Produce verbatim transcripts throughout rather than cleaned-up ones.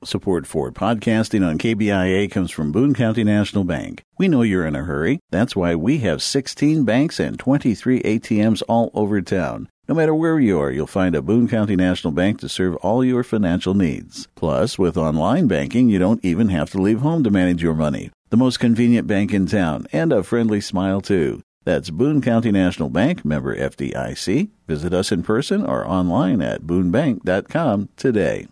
Support for podcasting on K B I A comes from Boone County National Bank. We know you're in a hurry. That's why we have sixteen banks and twenty-three A T Ms all over town. No matter where you are, you'll find a Boone County National Bank to serve all your financial needs. Plus, with online banking, you don't even have to leave home to manage your money. The most convenient bank in town, and a friendly smile, too. That's Boone County National Bank, member F D I C. Visit us in person or online at boone bank dot com today.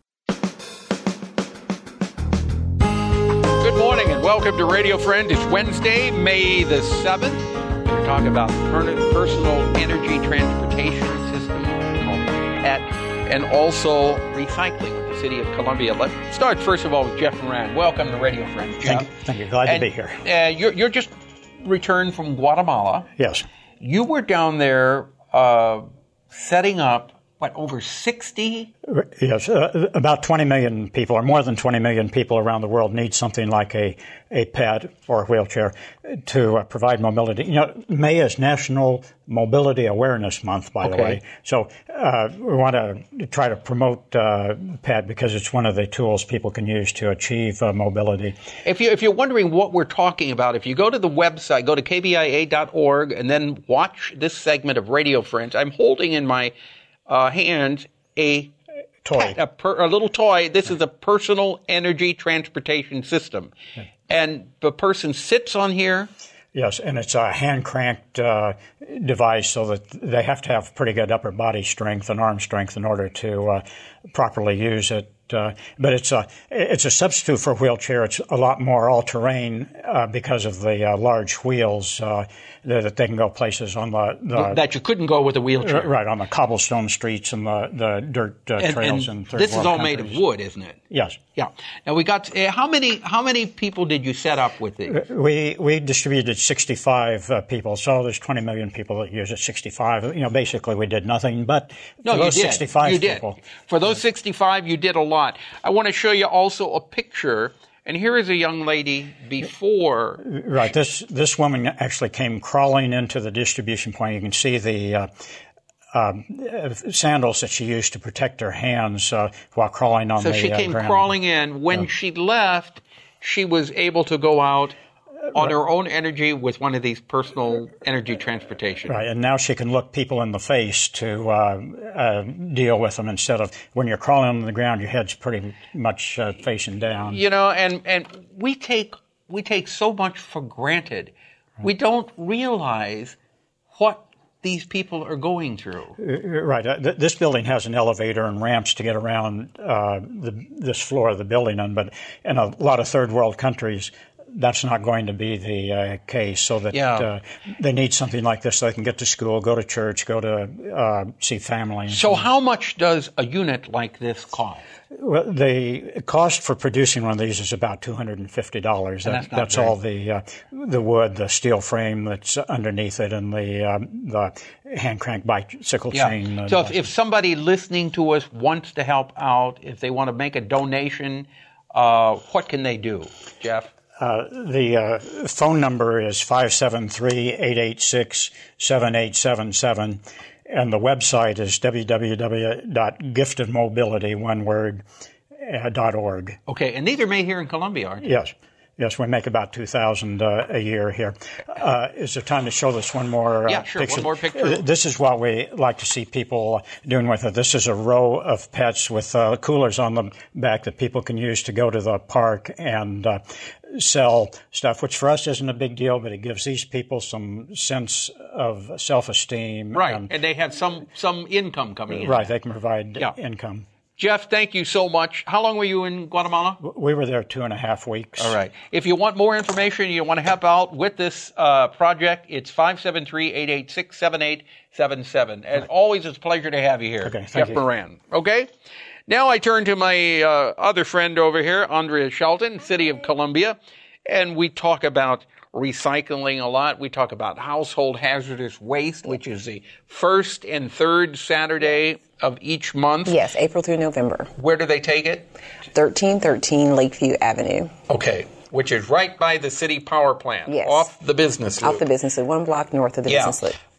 Good morning and welcome to Radio Friend. It's Wednesday, May the seventh. We're talking about per- personal energy transportation system called P E T, and also recycling with the City of Columbia. Let's start first of all with Jeff Moran. Welcome to Radio Friend, Jeff. Thank you. Thank you. Glad and, to be here. Uh, you're, you're just returned from Guatemala. Yes. You were down there uh, setting up, what, over sixty? Yes, uh, about twenty million people, or more than twenty million people around the world need something like a, a P E T or a wheelchair to uh, provide mobility. You know, May is National Mobility Awareness Month, by okay. the way. So uh, we want to try to promote uh, P E T because it's one of the tools people can use to achieve uh, mobility. If, you, if you're wondering what we're talking about, if you go to the website, go to K B I A dot org, and then watch this segment of Radio Friends. I'm holding in my uh, hand a toy, a, per, a little toy. This is a personal energy transportation system. Okay. And the person sits on here. Yes, and it's a hand-cranked uh, device, so that they have to have pretty good upper body strength and arm strength in order to uh, properly use it. Uh, but it's a it's a substitute for a wheelchair. It's a lot more all-terrain uh, because of the uh, large wheels uh, that they can go places on the, the that you couldn't go with a wheelchair. Right, on the cobblestone streets and the the dirt uh, and, trails and in third this is all countries. made of wood, isn't it? Yes. Yeah. Now we got uh, how many how many people did you set up with these? We we distributed sixty-five uh, people, so there's twenty million people that use it. sixty-five. You know, basically we did nothing, but no, for those you did. sixty-five you did. people, for those sixty-five, you did a lot. I want to show you also a picture. And here is a young lady before. Right. This this woman actually came crawling into the distribution point. You can see the uh, uh, sandals that she used to protect her hands uh, while crawling on so the she came uh, ground. crawling in. When yeah. she left, she was able to go out on her own energy with one of these personal energy transportation. Right, and now she can look people in the face to uh, uh, deal with them instead of when you're crawling on the ground, your head's pretty much uh, facing down. You know, and, and we take we take so much for granted. Right. We don't realize what these people are going through. Right. Uh, th- this building has an elevator and ramps to get around uh, the, this floor of the building, on, but in a lot of third world countries, that's not going to be the uh, case, so that yeah. uh, they need something like this so they can get to school, go to church, go to uh, see family. So how much does a unit like this cost? Well, the cost for producing one of these is about two hundred fifty dollars. That, that's that's very... all the uh, the wood, the steel frame that's underneath it, and the uh, the hand crank bicycle yeah. chain. Uh, so if, if somebody listening to us wants to help out, if they want to make a donation, uh, what can they do, Jeff? Uh, the uh, phone number is five seven three, eight eight six, seven eight seven seven, and the website is w w w dot gifted mobility, one word, uh, dot org. Okay, and these are made here in Columbia, aren't they? Yes. Yes, we make about two thousand uh, a year here. Uh, is there time to show this one more uh, yeah, sure, picture? one more picture. This is what we like to see people doing with it. This is a row of P E Ts with uh, coolers on the back that people can use to go to the park and uh, sell stuff, which for us isn't a big deal, but it gives these people some sense of self-esteem. Right, and, and they have some, some income coming in. Right, they can provide yeah. income. Jeff, thank you so much. How long were you in Guatemala? We were there two and a half weeks. All right. If you want more information, you want to help out with this uh, project, it's five seven three, eight eight six, seven eight seven seven. As right. always, it's a pleasure to have you here, okay, Jeff you. Moran. Okay? Now I turn to my uh, other friend over here, Andrea Shelton, City of Columbia, and we talk about recycling a lot. We talk about household hazardous waste, which is the first and third Saturday of each month. Yes, April through November. Where do they take it? thirteen thirteen Lakeview Avenue. Okay, which is right by the city power plant. Yes. Off the business loop. Off the business loop, one block north of the yeah. business loop.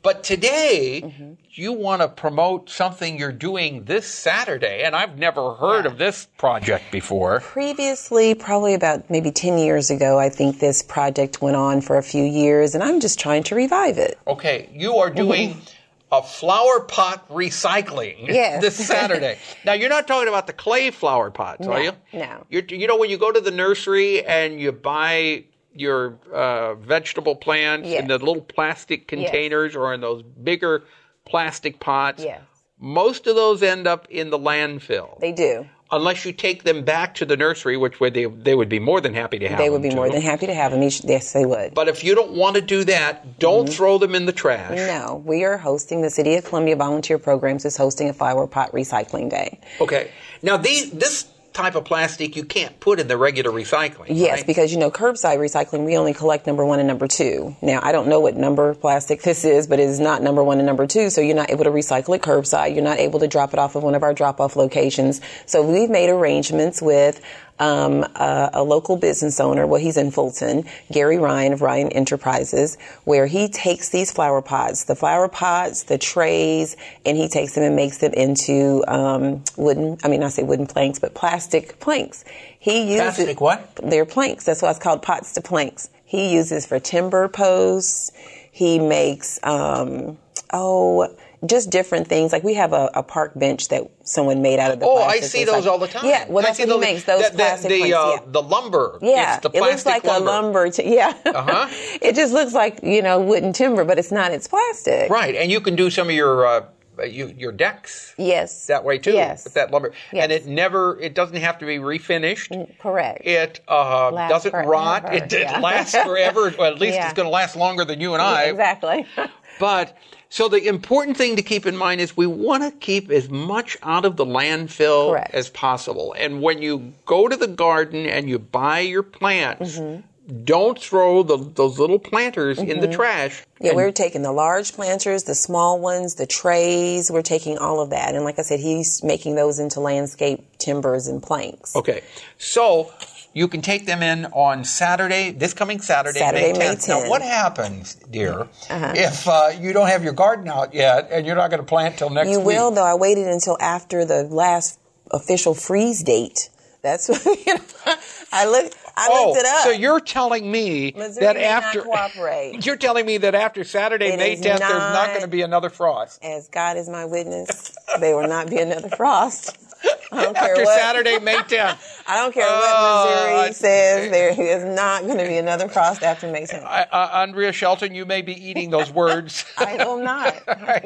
But today, mm-hmm. you want to promote something you're doing this Saturday, and I've never heard yeah. of this project before. Previously, probably about maybe ten years ago, I think this project went on for a few years, and I'm just trying to revive it. Okay, you are doing mm-hmm. a flower pot recycling yes. this Saturday. Now, you're not talking about the clay flower pots, no, are you? No. You're, you know, when you go to the nursery and you buy your uh, vegetable plants yes. in the little plastic containers yes. or in those bigger plastic pots, yes. most of those end up in the landfill. They do. Unless you take them back to the nursery, which would they, they would be more than happy to have They them would be too. more than happy to have them. Yes, they would. But if you don't want to do that, don't mm-hmm. throw them in the trash. No. We are hosting, the City of Columbia Volunteer Programs is hosting a flower pot recycling day. Okay. Now, these, this type of plastic you can't put in the regular recycling, Yes, right? because, you know, curbside recycling, we only collect number one and number two. Now, I don't know what number plastic this is, but it is not number one and number two, so you're not able to recycle it curbside. You're not able to drop it off of one of our drop-off locations. So we've made arrangements with um, a, a local business owner. Well, he's in Fulton, Gary Ryan of Ryan Enterprises, where he takes these flower pots, the flower pots, the trays, and he takes them and makes them into um, wooden, I mean, I say wooden planks, but plastic planks. He uses Plastic what? They're planks. That's why it's called pots to planks. He uses for timber posts. He makes, um, oh, just different things. Like we have a, a park bench that someone made out of the oh, plastic. I see those all the time. Yeah, well, I that's see what those, he makes, those the, the, plastic the, planks. uh, Yeah. The lumber. Yeah, it's the it looks like lumber. a lumber. T- yeah. Uh-huh. It just looks like, you know, wooden timber, but it's not. It's plastic. Right, and you can do some of your uh, you, your decks. Yes. That way too. Yes. With that lumber, yes. and it never. It doesn't have to be refinished. Mm, correct. It uh, doesn't forever. rot. It, it yeah. lasts forever. Well, at least yeah. it's going to last longer than you and I. Yeah, exactly. But so the important thing to keep in mind is we want to keep as much out of the landfill Correct. as possible. And when you go to the garden and you buy your plants, mm-hmm. don't throw the, those little planters mm-hmm. in the trash. Yeah, and we're taking the large planters, the small ones, the trays. We're taking all of that. And like I said, he's making those into landscape timbers and planks. Okay. So you can take them in on Saturday, this coming Saturday, Saturday, May tenth. May tenth. Now, what happens, dear, uh-huh. if uh, you don't have your garden out yet and you're not going to plant till next you week? You will, though. I waited until after the last official freeze date. That's what, you know, I looked, I oh, looked it up. So you're telling me Missouri that may after not cooperate. You're telling me that after Saturday, It May is tenth, not- there's not going to be another frost. As God is my witness, there will not be another frost. I don't care After what. Saturday, May tenth. I don't care Uh, what Missouri I- says. There is not going to be another frost after May tenth. I, uh, Andrea Shelton, you may be eating those words. I will not.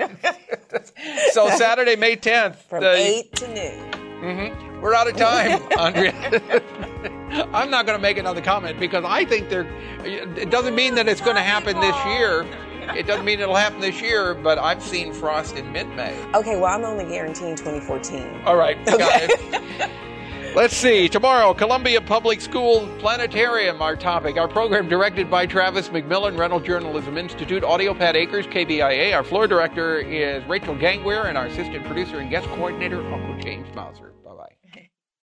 So Saturday, May tenth. From the, eight to noon. Mm-hmm. We're out of time, Andrea. I'm not going to make another comment because I think they're. It doesn't mean that it's going to happen this year. It doesn't mean it'll happen this year, but I've seen frost in mid-May. Okay, well, I'm only guaranteeing twenty fourteen. All right, okay. got it. Let's see. Tomorrow, Columbia Public School Planetarium, our topic. Our program directed by Travis McMillan, Reynolds Journalism Institute, Audio Pat Akers, K B I A. Our floor director is Rachel Gangweir, and our assistant producer and guest coordinator, Uncle James Mauser. Bye-bye.